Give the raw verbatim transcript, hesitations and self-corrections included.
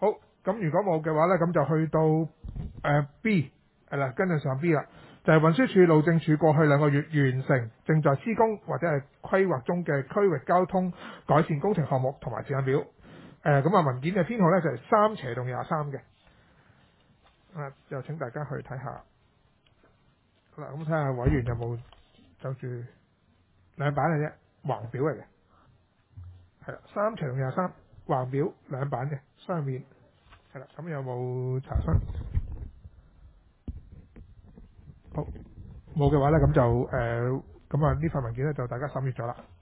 好，咁如果冇嘅話呢，咁就去到誒、呃、B 係啦，跟住上 B 啦，就係運輸署路政署過去兩個月完成正在施工或者係規劃中嘅區域交通改善工程項目同埋時間表。誒咁啊文件嘅編號呢，就係三斜同廿三嘅。啊，就請大家去睇下。好啦，咁睇下委員有冇就住兩版嘅啫，橫表嚟嘅。係啦，三斜同廿三橫表兩版嘅雙面。係啦，咁有冇查詢？好，冇嘅話咧，咁就誒，咁啊呢份文件咧就大家審閱咗啦。